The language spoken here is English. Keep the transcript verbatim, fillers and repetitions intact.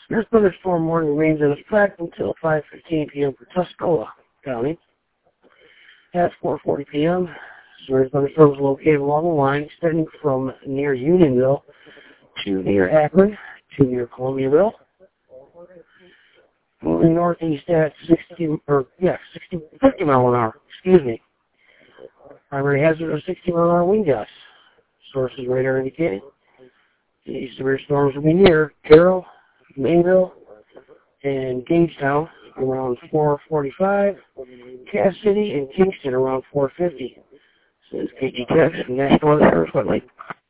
This thunderstorm warning remains in effect until five fifteen p.m. for Tuscola County. At four forty p.m., severe thunderstorms are located along the line extending from near Unionville to near Akron to near Columbiaville. Moving northeast at sixty, or yeah, sixty, fifty mile an hour. Excuse me. Primary hazard of sixty mile an hour wind gusts. Sources radar indicating these severe storms will be near Carroll, Mainville, and Gagetown around four forty-five, Cass City and Kingston around four fifty. This is K G Tex from National Weather Service.